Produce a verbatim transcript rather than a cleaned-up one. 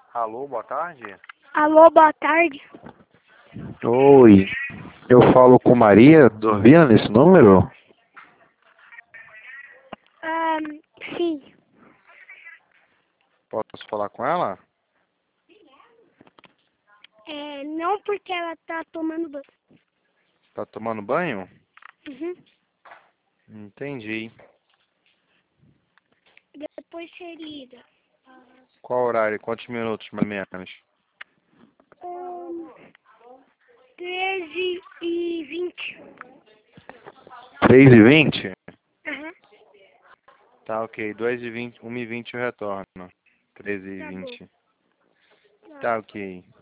Alô, boa tarde. Alô, boa tarde. Oi, eu falo com Maria Dorvina nesse número? Ahn, sim. Posso falar com ela? É, não porque ela tá tomando banho. Tá tomando banho? Uhum. Entendi. Depois seria. Qual horário? Quantos minutos, mais ou menos? Um, treze e vinte. Três e vinte? Aham. Tá, ok. Duas e vinte, uma e vinte eu retorno. Treze e Tá bom. vinte. Tá. Tá, ok.